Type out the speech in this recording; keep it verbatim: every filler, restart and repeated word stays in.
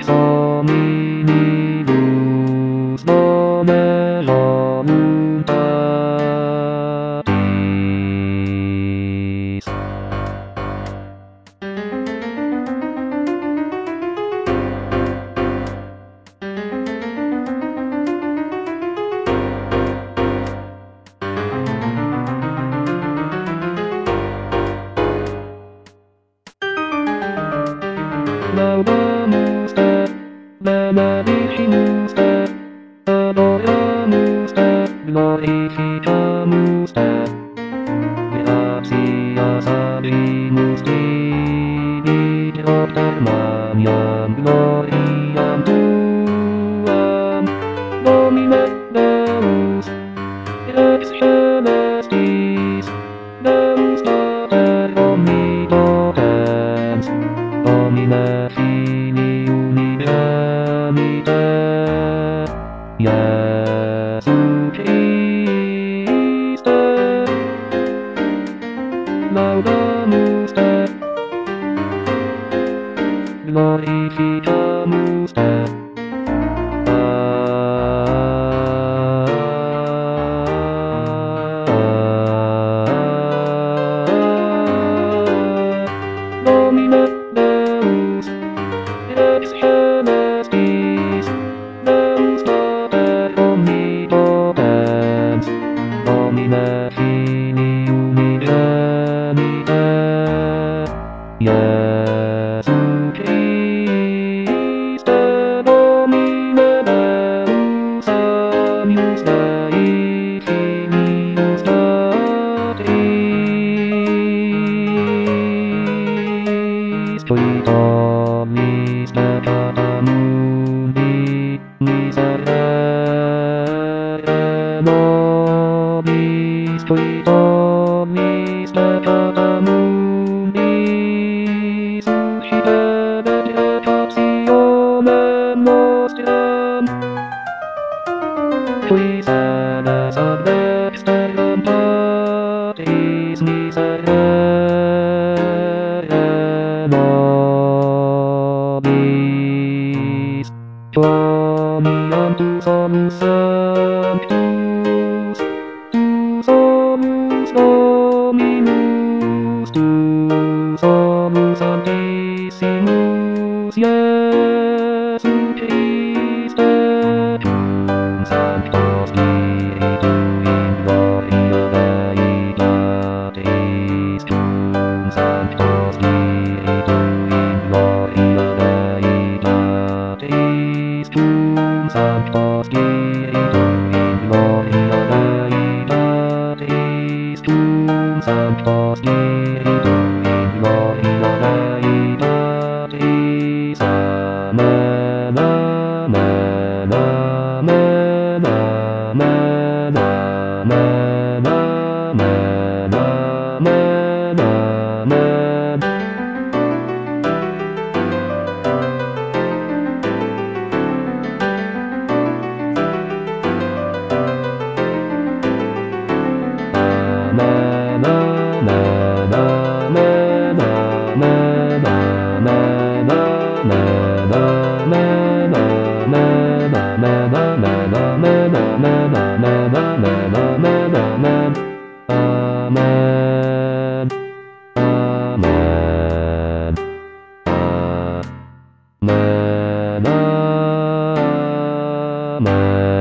Exominibus voluntatis. Laudamus te, benedicimus te, adoramus te, glorificamus te. Gratias agimus Dei, Doctor Maniam gloriam tuam, Domine Deus, ex celestis, Deus Pater omnipotens, Domine Filii unigenite, Iesu Christe, laudamus te, glorificamus te. Domine Deus, ex celestis, Deus Pater omnipotens, Domine Filii unigenite, Iesu Christe, Domine Deus, agnus Dei, Filius Patris, qui tollis peccata mundi, miserere nobis, qui tollis peccata mundi, suscite vegetationem nostram, qui sedes ad dexteram Patris miserere nobis. Clamiam tu solus sanctus, tu solus Dominus, tu solus Sanctissimus Iesu Christe, cum Sancto Spiritu in gloria Deitatis, cum Sancto Spiritu in gloria Deitatis, cum Sancto Spiritu in gloria Deitatis, cum Sancto Spiritu in gloria Deitatis. Amen, amen, amen, amen, amen, amen, amen, amen. Amen.